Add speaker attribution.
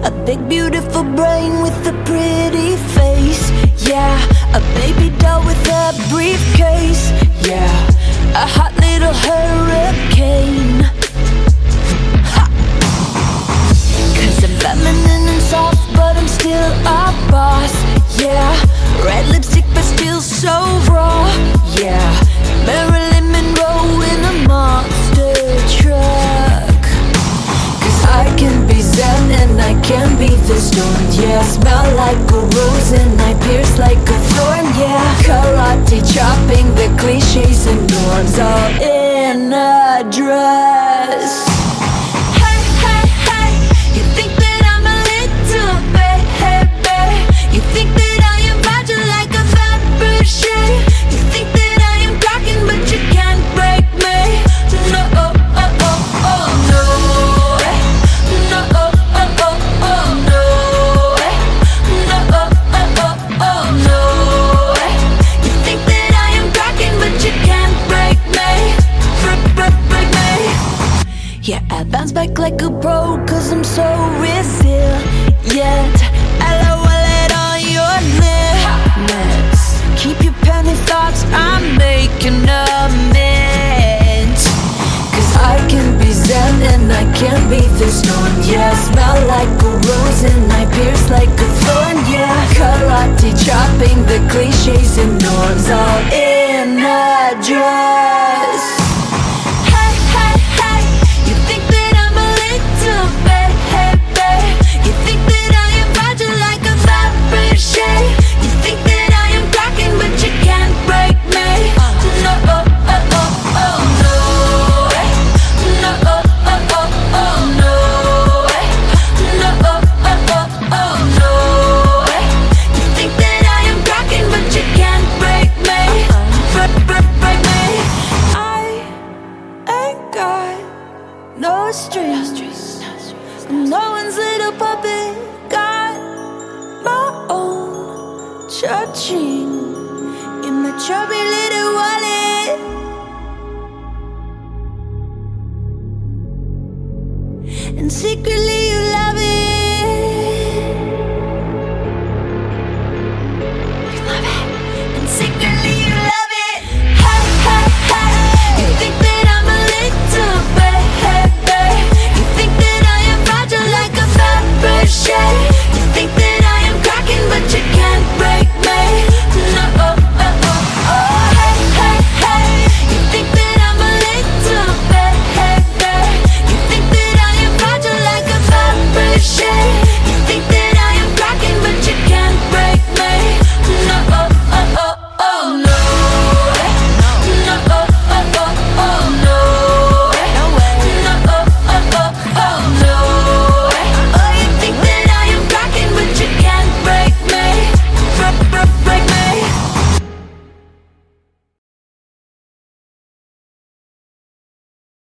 Speaker 1: A big beautiful brain with a pretty face. Yeah, a baby doll with a briefcase. Yeah, a hot little hurricane. Ha! 'Cause I'm feminine and soft, but I'm still a boss. Yeah, red lipstick but still so raw. Yeah, Marilyn Monroe in a monster truck. 'Cause I can be zen and I can be the storm. Yeah, smell like a rose and I pierce like a thorn. Yeah, karate chopping the cliches and norms all in a dress. Hey, hey, hey, you think that I'm a little baby? You think that I am fragile like a Fabergé? You think that I am cracking but you can't break me? No, oh, oh, oh, oh, no. No, oh, oh, oh, oh, no. No, oh, oh, oh, oh, no. You think that I am cracking but you can't break me? Break me. Yeah, I bounce back like a pro 'cause I'm so resilient. LOL it on your lips. Keep your penny thoughts, I'm making amends. 'Cause I can be zen and I can be the storm. Yeah, smell like a rose and I pierce like a thorn. Yeah, karate chopping the cliches and norms all in a dress. Hey, hey, hey, you think that I'm a little baby? You think that I am fragile like a Fabergé? You think that I am cracking but you can't break me? No, oh, oh, oh, oh, no. No, oh, oh, oh, oh, no. No, oh, oh, oh, oh, no. You think that I am cracking but you can't break me? Break me. I ain't got no strings. No one's little puppet. Got my own cha-ching in my chubby little wallet. And secretly you